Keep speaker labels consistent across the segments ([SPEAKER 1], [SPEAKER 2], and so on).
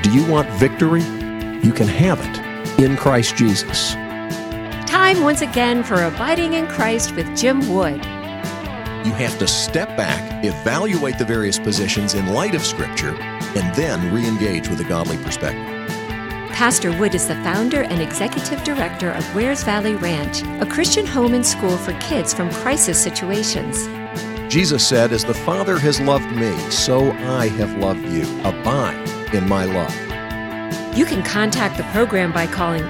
[SPEAKER 1] Do you want victory? You can have it in Christ Jesus.
[SPEAKER 2] Time once again for Abiding in Christ with Jim Wood.
[SPEAKER 1] You have to step back, evaluate the various positions in light of Scripture, and then re-engage with a godly perspective.
[SPEAKER 2] Pastor Wood is the founder and executive director of Wares Valley Ranch, a Christian home and school for kids from crisis situations.
[SPEAKER 1] Jesus said, "As the Father has loved me, so I have loved you. Abide in my love."
[SPEAKER 2] You can contact the program by calling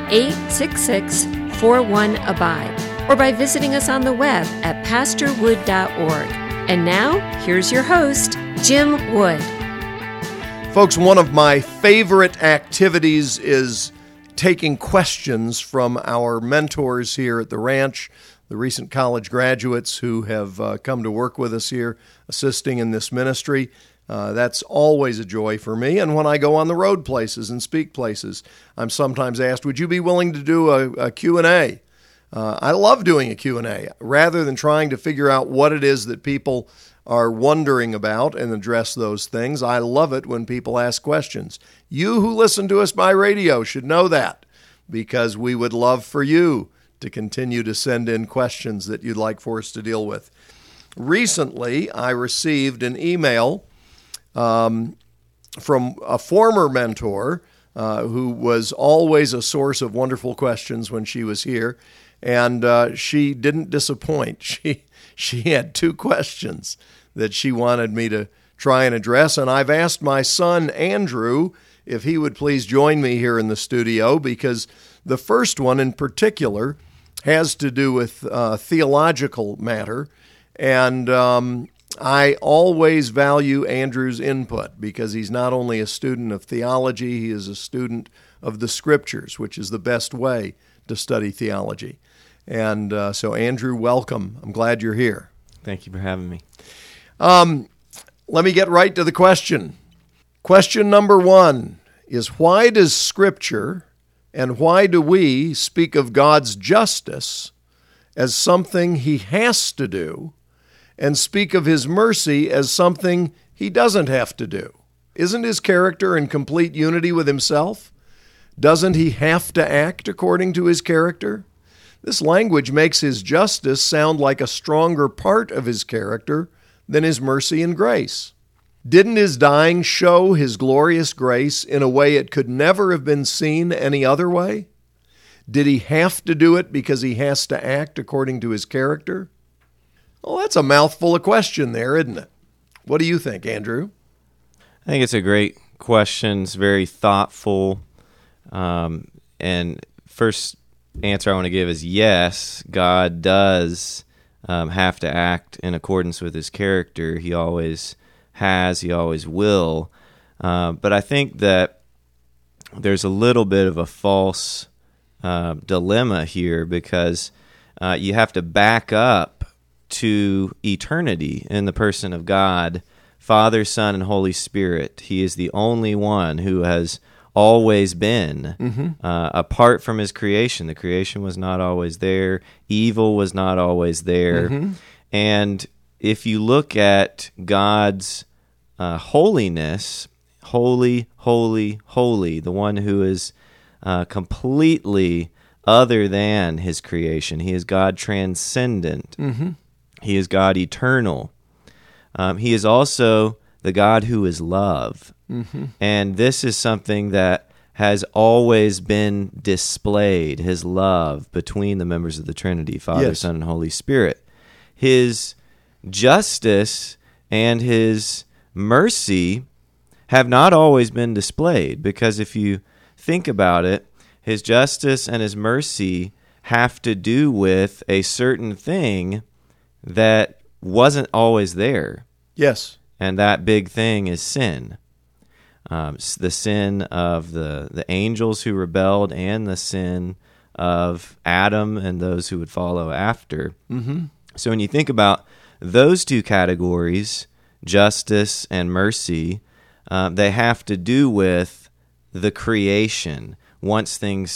[SPEAKER 2] 866-41-ABIDE or by visiting us on the web at pastorwood.org. And now, here's your host, Jim Wood.
[SPEAKER 1] Folks, one of my favorite activities is taking questions from our mentors here at the ranch, the recent college graduates who have come to work with us here, assisting in this ministry. That's always a joy for me. And when I go on the road places and speak places, I'm sometimes asked, would you be willing to do a Q&A? I love doing a Q&A. Rather than trying to figure out what it is that people are wondering about and address those things, I love it when people ask questions. You who listen to us by radio should know that, because we would love for you to continue to send in questions that you'd like for us to deal with. Recently, I received an email from a former mentor who was always a source of wonderful questions when she was here, and she didn't disappoint. She had two questions that she wanted me to try and address, and I've asked my son, Andrew, if he would please join me here in the studio, because the first one in particular has to do with theological matter, and I always value Andrew's input because he's not only a student of theology, he is a student of the Scriptures, which is the best way to study theology. And so, Andrew, welcome. I'm glad you're here.
[SPEAKER 3] Thank you for having me.
[SPEAKER 1] Let me get right to the question. Question number one is, why does Scripture and why do we speak of God's justice as something He has to do and speak of His mercy as something He doesn't have to do? Isn't His character in complete unity with Himself? Doesn't He have to act according to His character? This language makes His justice sound like a stronger part of His character than His mercy and grace. Didn't His dying show His glorious grace in a way it could never have been seen any other way? Did He have to do it because He has to act according to His character? Well, that's a mouthful of question there, isn't it? What do you think, Andrew?
[SPEAKER 3] I think it's a great question. It's very thoughtful. And first answer I want to give is yes, God does have to act in accordance with His character. He always has, He always will. But I think that there's a little bit of a false dilemma here, because you have to back up to eternity in the person of God, Father, Son, and Holy Spirit. He is the only one who has always been apart from His creation. The creation was not always there. Evil was not always there. And if you look at God's holiness, holy, holy, holy, the one who is completely other than His creation. He is God transcendent. He is God eternal. He is also the God who is love. And this is something that has always been displayed, His love between the members of the Trinity, Father, Son, and Holy Spirit. His justice and His mercy have not always been displayed, because if you think about it, His justice and His mercy have to do with a certain thing that wasn't always there.
[SPEAKER 1] Yes.
[SPEAKER 3] And that big thing is sin. The sin of the angels who rebelled, and the sin of Adam and those who would follow after. So when you think about those two categories, justice and mercy, they have to do with the creation once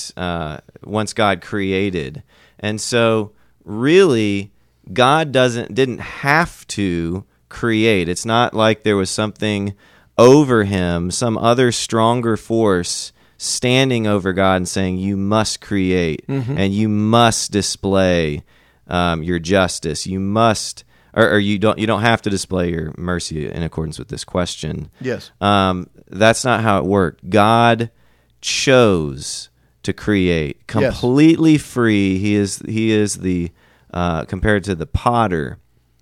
[SPEAKER 3] God created. And so really, God didn't have to create. It's not like there was something over him, some other stronger force standing over God and saying, you must create and you must display your justice. You must, or you don't have to display your mercy in accordance with this question.
[SPEAKER 1] Yes.
[SPEAKER 3] That's not how it worked. God chose to create completely free. He is the compared to the potter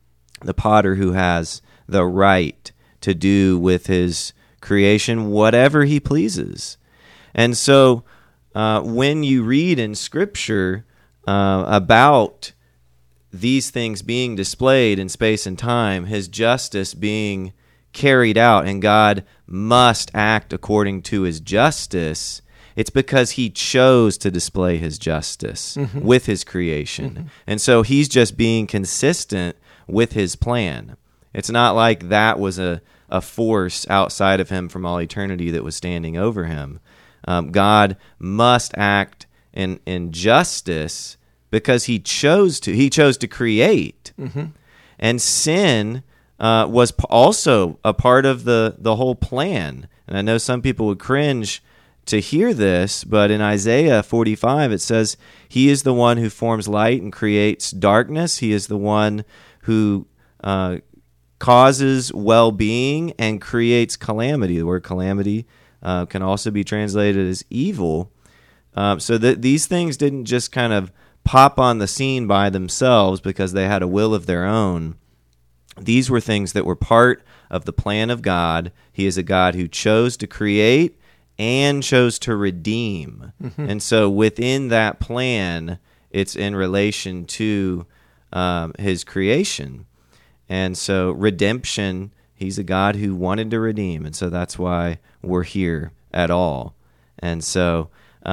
[SPEAKER 3] who has the right to do with his creation whatever he pleases. And so when you read in Scripture about these things being displayed in space and time, his justice being carried out, and God must act according to his justice, it's because he chose to display his justice with his creation. And so he's just being consistent with his plan. It's not like that was a force outside of him from all eternity that was standing over him. God must act in justice because he chose to. He chose to create. And sin was also a part of the whole plan. And I know some people would cringe to hear this, but in Isaiah 45 it says, he is the one who forms light and creates darkness. He is the one who causes well-being and creates calamity. The word calamity can also be translated as evil. So that these things didn't just kind of pop on the scene by themselves because they had a will of their own. These were things that were part of the plan of God. He is a God who chose to create and chose to redeem. And so within that plan, it's in relation to his creation. And so redemption, he's a God who wanted to redeem. And so that's why we're here at all. And so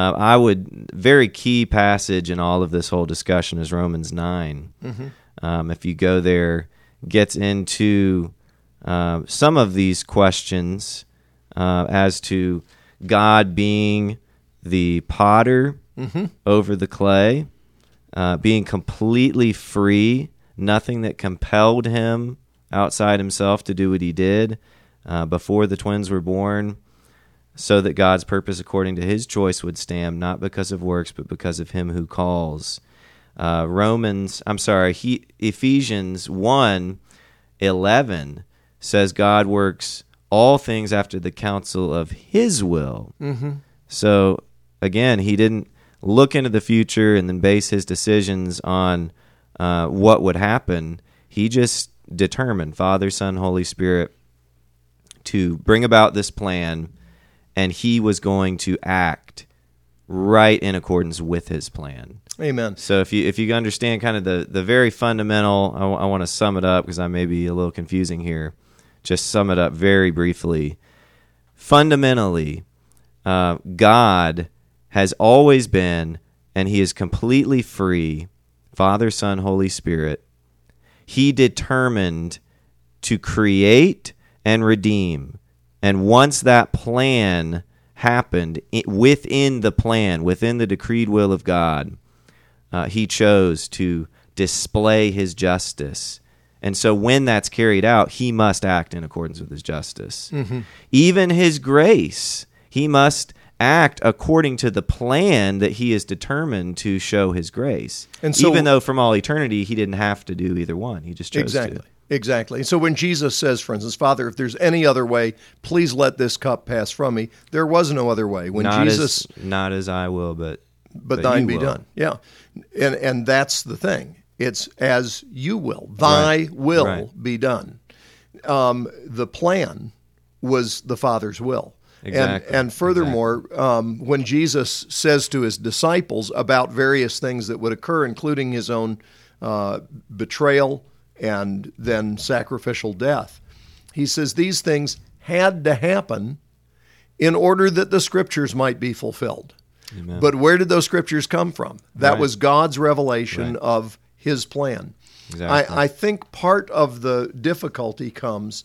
[SPEAKER 3] very key passage in all of this whole discussion is Romans 9. If you go there, gets into some of these questions as to God being the potter over the clay, being completely free, nothing that compelled him outside himself to do what he did before the twins were born, so that God's purpose according to his choice would stand, not because of works, but because of him who calls. Ephesians 1:11 says God works all things after the counsel of his will. So again, he didn't look into the future and then base his decisions on what would happen. He just determined, Father, Son, Holy Spirit, to bring about this plan, and he was going to act right in accordance with his plan.
[SPEAKER 1] Amen.
[SPEAKER 3] So if you understand kind of the very fundamental, I want to sum it up because I may be a little confusing here. Just sum it up very briefly. Fundamentally, God has always been, and he is completely free, Father, Son, Holy Spirit. He determined to create and redeem. And once that plan happened, within the plan, within the decreed will of God, he chose to display his justice. And so when that's carried out, he must act in accordance with his justice. Even his grace, he must act according to the plan that he is determined to show his grace. And so, even though from all eternity he didn't have to do either one, he just chose to.
[SPEAKER 1] Exactly. So when Jesus says, for instance, Father, if there's any other way, please let this cup pass from me, there was no other way. When
[SPEAKER 3] not as I will, but
[SPEAKER 1] thine be done. Yeah. And that's the thing. It's as you will. Thy will be done. The plan was the Father's will.
[SPEAKER 3] Exactly.
[SPEAKER 1] And furthermore, when Jesus says to his disciples about various things that would occur, including his own betrayal and then sacrificial death, he says these things had to happen in order that the Scriptures might be fulfilled.
[SPEAKER 3] Amen.
[SPEAKER 1] But where did those Scriptures come from? That was God's revelation of his plan.
[SPEAKER 3] Exactly.
[SPEAKER 1] I think part of the difficulty comes,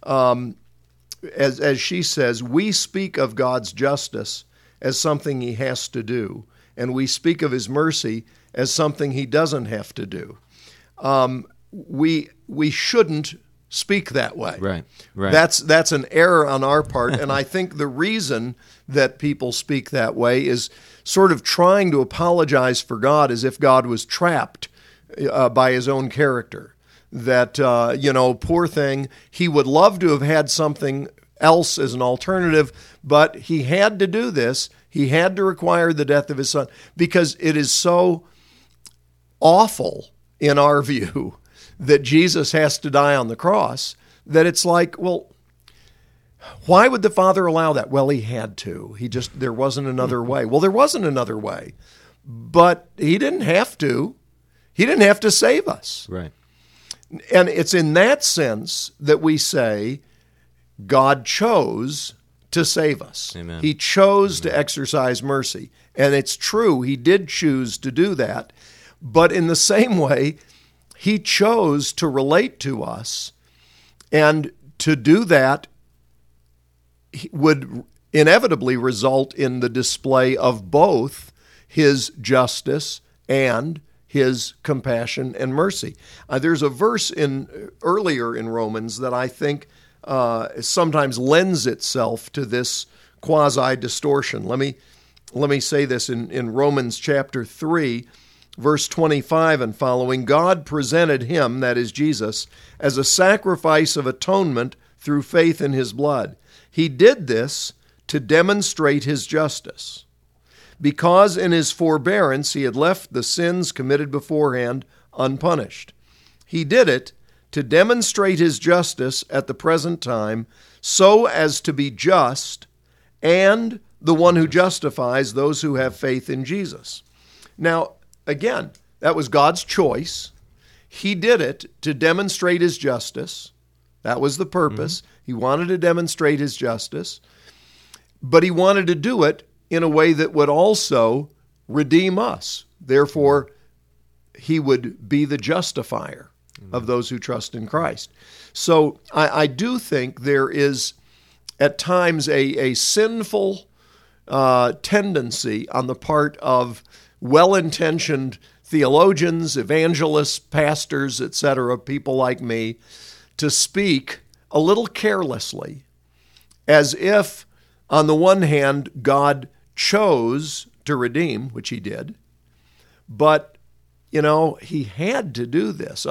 [SPEAKER 1] as she says, we speak of God's justice as something he has to do, and we speak of his mercy as something he doesn't have to do. We shouldn't speak that way.
[SPEAKER 3] Right. Right.
[SPEAKER 1] That's an error on our part, and I think the reason that people speak that way is sort of trying to apologize for God as if God was trapped by his own character. That, poor thing, he would love to have had something else as an alternative, but he had to do this. He had to require the death of his son because it is so awful in our view that Jesus has to die on the cross that it's like, well, why would the Father allow that? Well, he had to. There wasn't another way. Well, there wasn't another way, but he didn't have to. He didn't have to save us.
[SPEAKER 3] Right.
[SPEAKER 1] And it's in that sense that we say God chose to save us.
[SPEAKER 3] Amen.
[SPEAKER 1] He chose to exercise mercy. And it's true, he did choose to do that. But in the same way, he chose to relate to us. And to do that would inevitably result in the display of both his justice and his compassion and mercy. There's a verse earlier in Romans that I think sometimes lends itself to this quasi-distortion. Let me say this in Romans chapter 3, verse 25 and following. God presented him, that is Jesus, as a sacrifice of atonement through faith in his blood. He did this to demonstrate his justice, because in his forbearance he had left the sins committed beforehand unpunished. He did it to demonstrate his justice at the present time, so as to be just and the one who justifies those who have faith in Jesus. Now, again, that was God's choice. He did it to demonstrate his justice. That was the purpose. He wanted to demonstrate his justice, but he wanted to do it in a way that would also redeem us. Therefore, he would be the justifier of those who trust in Christ. So I do think there is at times a sinful tendency on the part of well-intentioned theologians, evangelists, pastors, etc., people like me, to speak a little carelessly, as if, on the one hand, God chose to redeem, which he did, but, he had to do this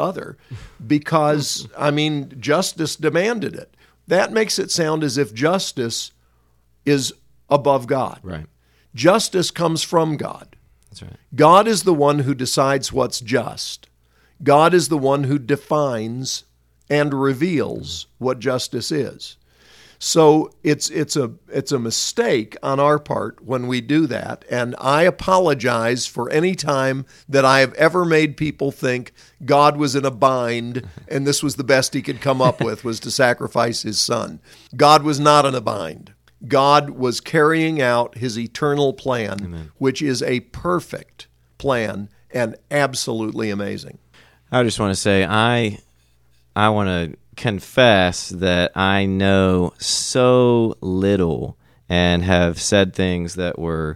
[SPEAKER 1] because, justice demanded it. That makes it sound as if justice is above God.
[SPEAKER 3] Right.
[SPEAKER 1] Justice comes from God.
[SPEAKER 3] That's right.
[SPEAKER 1] God is the one who decides what's just. God is the one who defines and reveals what justice is. So it's a mistake on our part when we do that, and I apologize for any time that I have ever made people think God was in a bind and this was the best he could come up with, was to sacrifice his son. God was not in a bind. God was carrying out his eternal plan, Amen. Which is a perfect plan and absolutely amazing.
[SPEAKER 3] I just want to say I want to confess that I know so little and have said things that were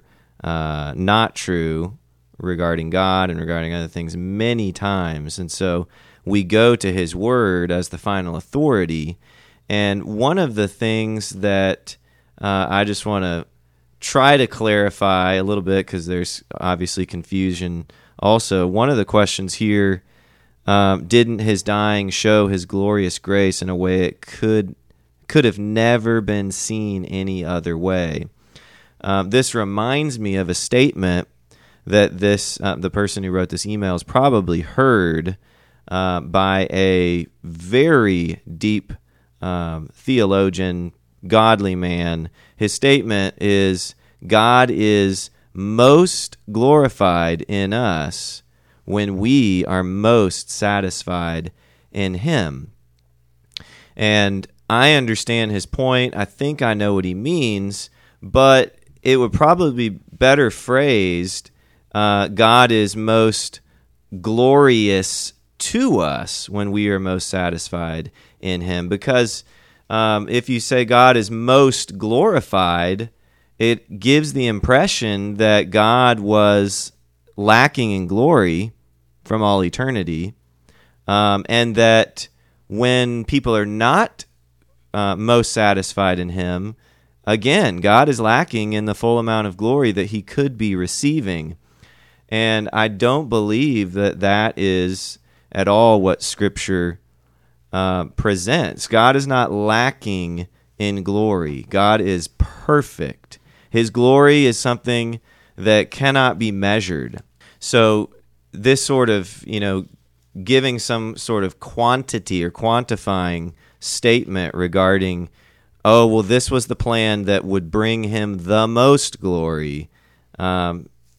[SPEAKER 3] not true regarding God and regarding other things many times. And so we go to his word as the final authority. And one of the things that I just want to try to clarify a little bit, because there's obviously confusion also. One of the questions here, didn't his dying show his glorious grace in a way it could have never been seen any other way? This reminds me of a statement that the person who wrote this email has probably heard by a very deep theologian, godly man. His statement is, God is most glorified in us when we are most satisfied in him. And I understand his point. I think I know what he means, but it would probably be better phrased, God is most glorious to us when we are most satisfied in him. Because if you say God is most glorified, it gives the impression that God was lacking in glory from all eternity, and that when people are not most satisfied in him, again, God is lacking in the full amount of glory that he could be receiving. And I don't believe that that is at all what Scripture presents. God is not lacking in glory. God is perfect. His glory is something that cannot be measured. So this sort of, giving some sort of quantity or quantifying statement regarding, oh, well, this was the plan that would bring him the most glory. Not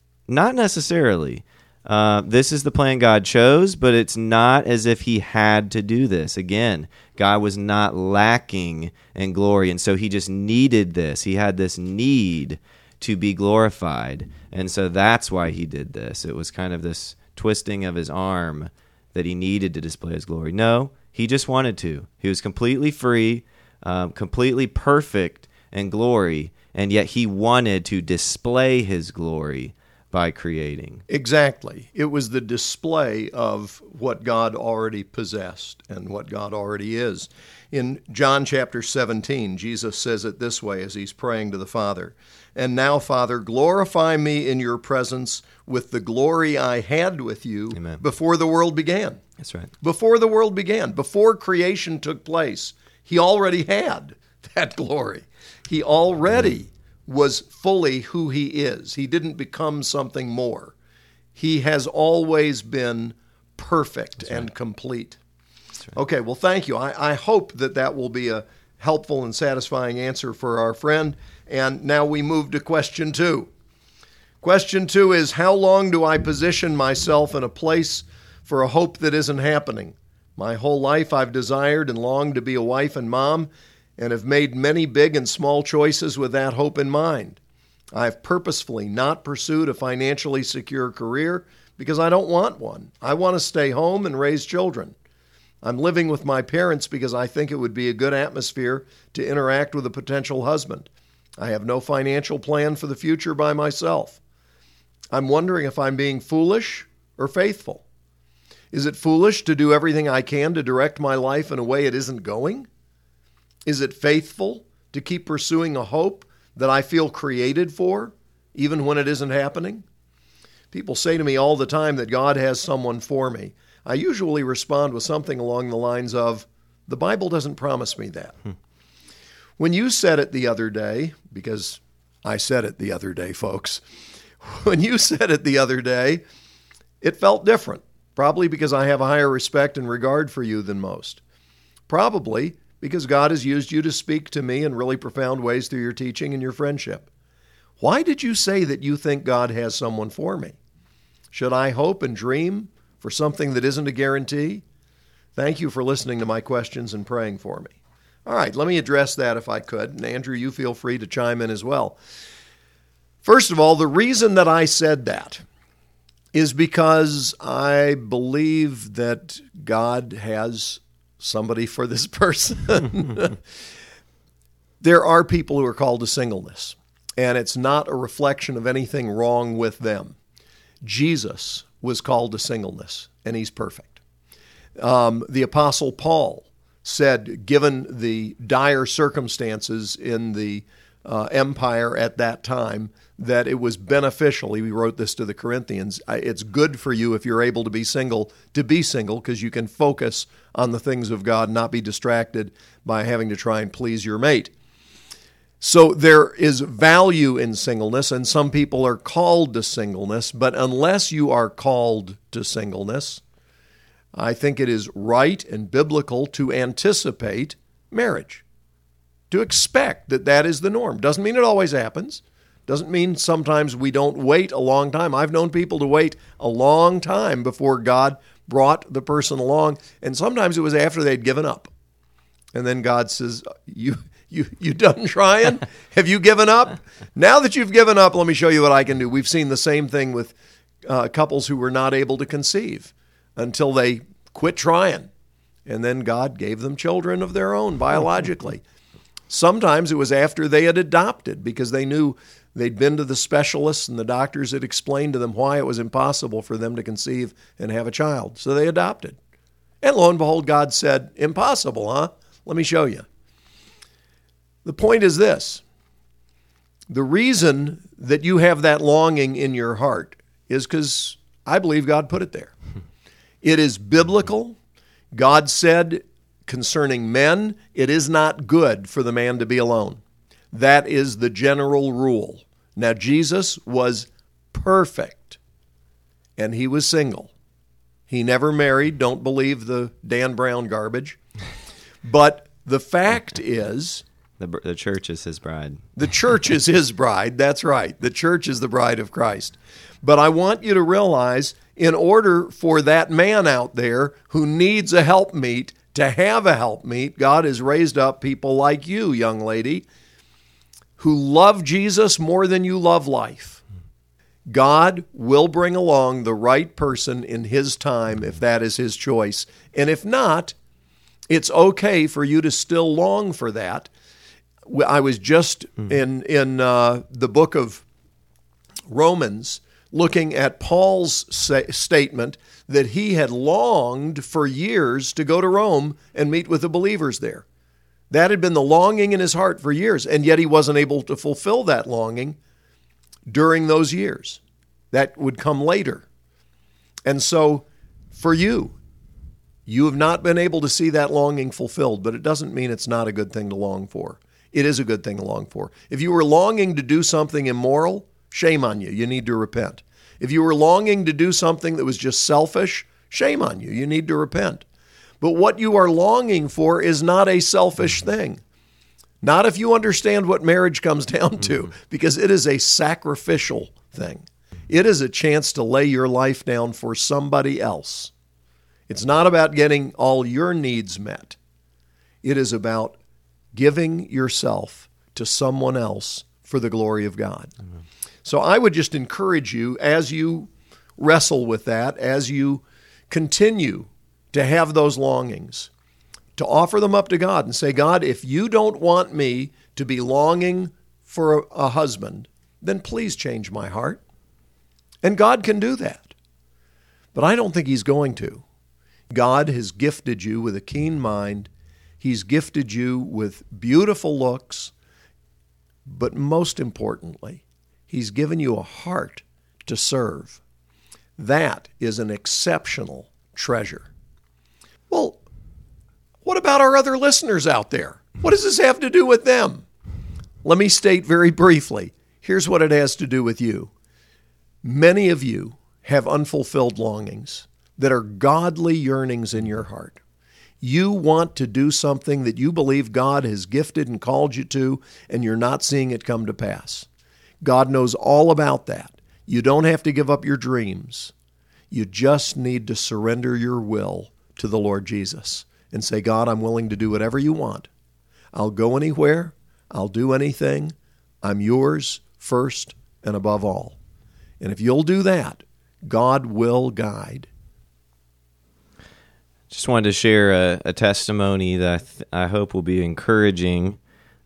[SPEAKER 3] necessarily. This is the plan God chose, but it's not as if he had to do this. Again, God was not lacking in glory, and so he just needed this. He had this need to be glorified, and so that's why he did this. It was kind of this twisting of his arm that he needed to display his glory. No, he just wanted to. He was completely free, completely perfect in glory, and yet he wanted to display his glory by creating.
[SPEAKER 1] Exactly. It was the display of what God already possessed and what God already is. In John chapter 17, Jesus says it this way as he's praying to the Father. And now, Father, glorify me in your presence with the glory I had with you
[SPEAKER 3] Amen.
[SPEAKER 1] Before the world began.
[SPEAKER 3] That's right.
[SPEAKER 1] Before the world began, before creation took place, he already had that glory. He already was fully who he is. He didn't become something more. He has always been perfect and complete. Right. Okay, well, thank you. I hope that will be a helpful and satisfying answer for our friend. And now we move to question 2. Question 2 is, how long do I position myself in a place for a hope that isn't happening? My whole life I've desired and longed to be a wife and mom, and have made many big and small choices with that hope in mind. I've purposefully not pursued a financially secure career because I don't want one. I want to stay home and raise children. I'm living with my parents because I think it would be a good atmosphere to interact with a potential husband. I have no financial plan for the future by myself. I'm wondering if I'm being foolish or faithful. Is it foolish to do everything I can to direct my life in a way it isn't going? Is it faithful to keep pursuing a hope that I feel created for, even when it isn't happening? People say to me all the time that God has someone for me. I usually respond with something along the lines of, the Bible doesn't promise me that. When you said it the other day, because I said it the other day, folks, when you said it the other day, it felt different, probably because I have a higher respect and regard for you than most. Probably because God has used you to speak to me in really profound ways through your teaching and your friendship. Why did you say that you think God has someone for me? Should I hope and dream for something that isn't a guarantee? Thank you for listening to my questions and praying for me. All right, let me address that if I could. And Andrew, you feel free to chime in as well. First of all, the reason that I said that is because I believe that God has somebody for this person. There are people who are called to singleness, and it's not a reflection of anything wrong with them. Jesus was called to singleness, and he's perfect. The Apostle Paul said, given the dire circumstances in the empire at that time, that it was beneficial. He wrote this to the Corinthians. It's good for you if you're able to be single because you can focus on the things of God, not be distracted by having to try and please your mate. So there is value in singleness, and some people are called to singleness, but unless you are called to singleness, I think it is right and biblical to anticipate marriage, to expect that that is the norm. Doesn't mean it always happens. Doesn't mean sometimes we don't wait a long time. I've known people to wait a long time before God brought the person along, and sometimes it was after they'd given up. And then God says, you done trying? Have you given up? Now that you've given up, let me show you what I can do. We've seen the same thing with couples who were not able to conceive until they quit trying. And then God gave them children of their own biologically. Sometimes it was after they had adopted because they knew they'd been to the specialists and the doctors had explained to them why it was impossible for them to conceive and have a child. So they adopted. And lo and behold, God said, impossible, huh? Let me show you. The point is this. The reason that you have that longing in your heart is because I believe God put it there. It is biblical. God said concerning men, it is not good for the man to be alone. That is the general rule. Now, Jesus was perfect, and he was single. He never married. Don't believe the Dan Brown garbage. But the fact is,
[SPEAKER 3] the church is his bride.
[SPEAKER 1] The church is his bride. That's right. The church is the bride of Christ. But I want you to realize, in order for that man out there who needs a helpmeet to have a helpmeet, God has raised up people like you, young lady, who love Jesus more than you love life. God will bring along the right person in his time if that is his choice. And if not, it's okay for you to still long for that. I was just in the book of Romans looking at Paul's statement that he had longed for years to go to Rome and meet with the believers there. That had been the longing in his heart for years, and yet he wasn't able to fulfill that longing during those years. That would come later. And so for you have not been able to see that longing fulfilled, but it doesn't mean it's not a good thing to long for. It is a good thing to long for. If you were longing to do something immoral, shame on you. You need to repent. If you were longing to do something that was just selfish, shame on you. You need to repent. But what you are longing for is not a selfish thing. Not if you understand what marriage comes down to, because it is a sacrificial thing. It is a chance to lay your life down for somebody else. It's not about getting all your needs met. It is about giving yourself to someone else for the glory of God. Amen. So I would just encourage you, as you wrestle with that, as you continue to have those longings, to offer them up to God and say, God, if you don't want me to be longing for a husband, then please change my heart. And God can do that. But I don't think he's going to. God has gifted you with a keen mind. He's gifted you with beautiful looks. But most importantly, he's given you a heart to serve. That is an exceptional treasure. Well, what about our other listeners out there? What does this have to do with them? Let me state very briefly. Here's what it has to do with you. Many of you have unfulfilled longings that are godly yearnings in your heart. You want to do something that you believe God has gifted and called you to, and you're not seeing it come to pass. God knows all about that. You don't have to give up your dreams. You just need to surrender your will to the Lord Jesus and say, God, I'm willing to do whatever you want. I'll go anywhere. I'll do anything. I'm yours first and above all. And if you'll do that, God will guide.
[SPEAKER 3] Just wanted to share a testimony that I hope will be encouraging.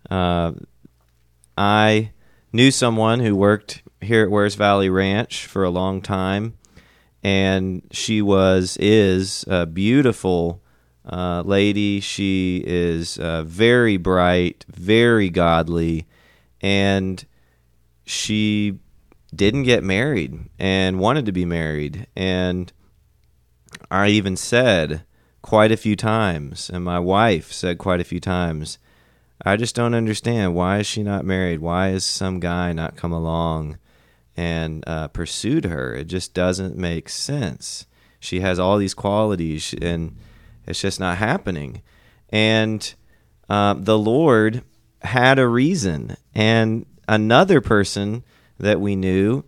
[SPEAKER 3] I knew someone who worked here at Wears Valley Ranch for a long time, and she is a beautiful lady. She is very bright, very godly, and she didn't get married and wanted to be married. And I even said quite a few times, and my wife said quite a few times, I just don't understand. Why is she not married? Why has some guy not come along and pursued her? It just doesn't make sense. She has all these qualities, and it's just not happening. And the Lord had a reason. And another person that we knew,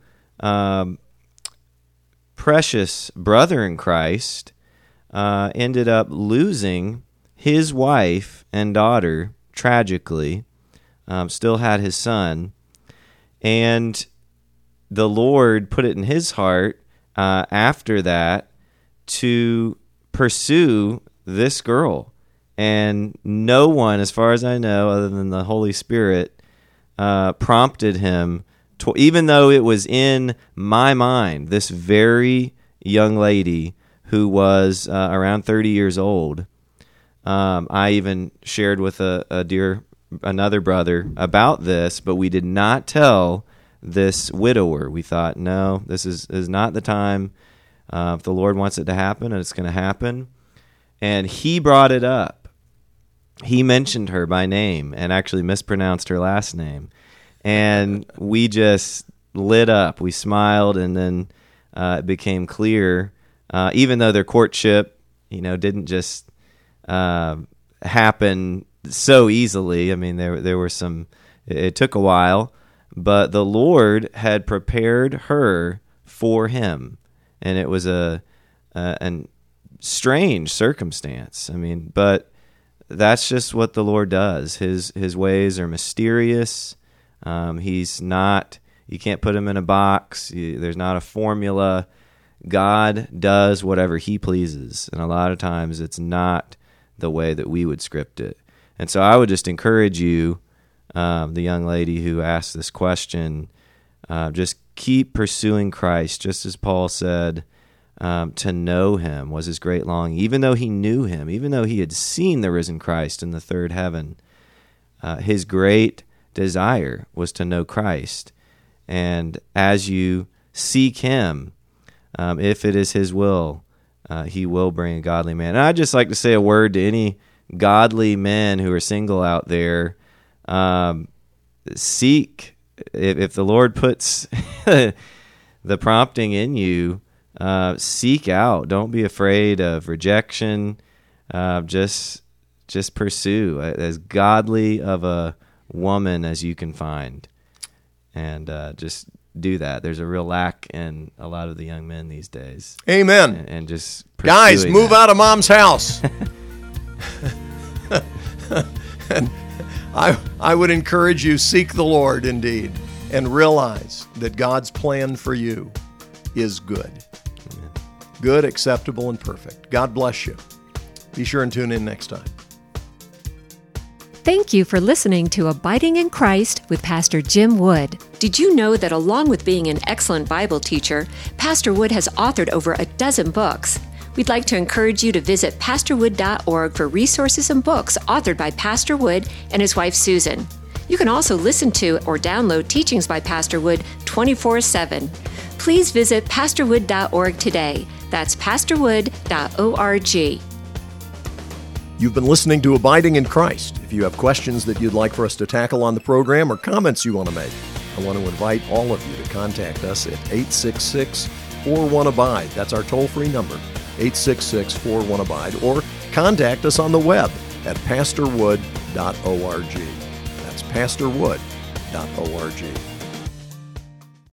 [SPEAKER 3] precious brother in Christ, ended up losing his wife and daughter tragically, still had his son, and the Lord put it in his heart after that to pursue this girl. And no one, as far as I know, other than the Holy Spirit, prompted him to, even though it was in my mind, this very young lady who was around 30 years old. I even shared with another brother about this, but we did not tell this widower. We thought, no, this is not the time. If the Lord wants it to happen, and it's going to happen. And he brought it up. He mentioned her by name and actually mispronounced her last name. And we just lit up. We smiled, and then it became clear, even though their courtship, didn't just happen so easily. I mean, there were some. It took a while, but the Lord had prepared her for him, and it was a strange circumstance. I mean, but that's just what the Lord does. His ways are mysterious. He's not. You can't put him in a box. There's not a formula. God does whatever he pleases, and a lot of times it's not the way that we would script it. And so I would just encourage you, the young lady who asked this question, just keep pursuing Christ, just as Paul said, to know him was his great longing. Even though he knew him, even though he had seen the risen Christ in the third heaven, his great desire was to know Christ. And as you seek him, if it is his will, he will bring a godly man. And I'd just like to say a word to any godly men who are single out there. Seek, if the Lord puts the prompting in you, seek out. Don't be afraid of rejection. Just pursue as godly of a woman as you can find. And just do that. There's a real lack in a lot of the young men these days.
[SPEAKER 1] Amen.
[SPEAKER 3] And just
[SPEAKER 1] guys, move
[SPEAKER 3] that.
[SPEAKER 1] out of mom's house. And I would encourage you, seek the Lord indeed, and realize that God's plan for you is good.
[SPEAKER 3] Amen.
[SPEAKER 1] Good, acceptable, and perfect. God bless you. Be sure and tune in next time.
[SPEAKER 2] Thank you for listening to Abiding in Christ with Pastor Jim Wood. Did you know that along with being an excellent Bible teacher, Pastor Wood has authored over a dozen books? We'd like to encourage you to visit pastorwood.org for resources and books authored by Pastor Wood and his wife Susan. You can also listen to or download teachings by Pastor Wood 24/7. Please visit pastorwood.org today. That's pastorwood.org.
[SPEAKER 1] You've been listening to Abiding in Christ. If you have questions that you'd like for us to tackle on the program or comments you want to make, I want to invite all of you to contact us at 866-41-ABIDE. That's our toll-free number, 866-41-ABIDE, or contact us on the web at pastorwood.org. That's pastorwood.org.